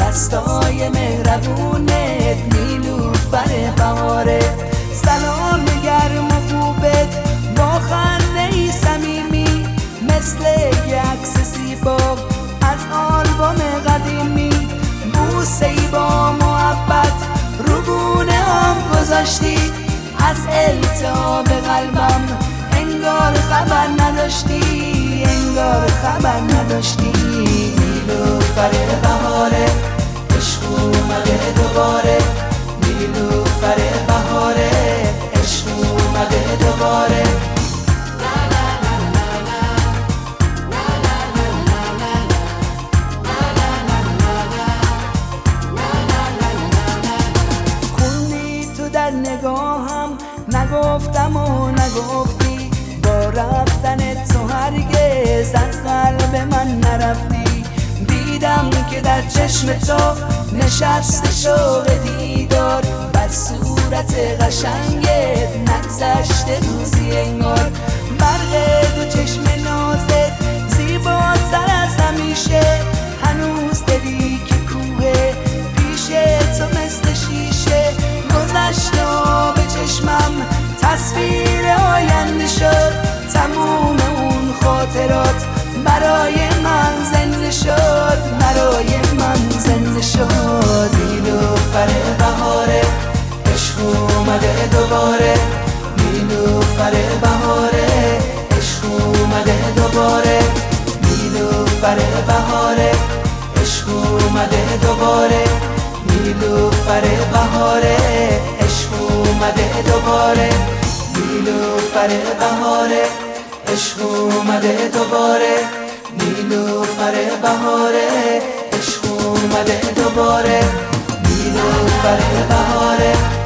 دستای مهربونت نیلوفر بهاره. سلام گرم و خوبت با خنده ای صمیمی، مثل یک عکس زیبا از آلبوم قدیمی. بوسه ای با محبت رو گونه هم گذاشتی، از التهاب قلبم انگار خبر نداشتی، انگار خبر نداشتی. نیلوفر بهاره عشق اومده دوباره، نیلوفر بهاره عشق اومده دوباره. خوندی تو در نگاهم، نگفتم و نگفتی، با رفتن تو هرگز از قلب من نرفتی. دیدم که در چشم تو نشسته شوق دیدار، بر صورت قشنگت نگذشته روزی انگار. برق دو چشم نازت زیباتر از همیشه، هنوز دلی که کوه پیش تو مثل شیشه. گذشت و به چشمم تصویر آینده شد، تموم اون خاطرات برای من زنده شد، برای من زنده شد. نیلوفر بهاره عشق اومده دوباره، نیلوفر بهاره عشق اومده دوباره، نیلوفر بهاره عشق اومده دوباره، نیلوفر بهاره عشق اومده دوباره، نیلوفر بهاره عشق اومده دوباره، نیلوفر بهاره عشق اومده دوباره، نیلوفر بهاره.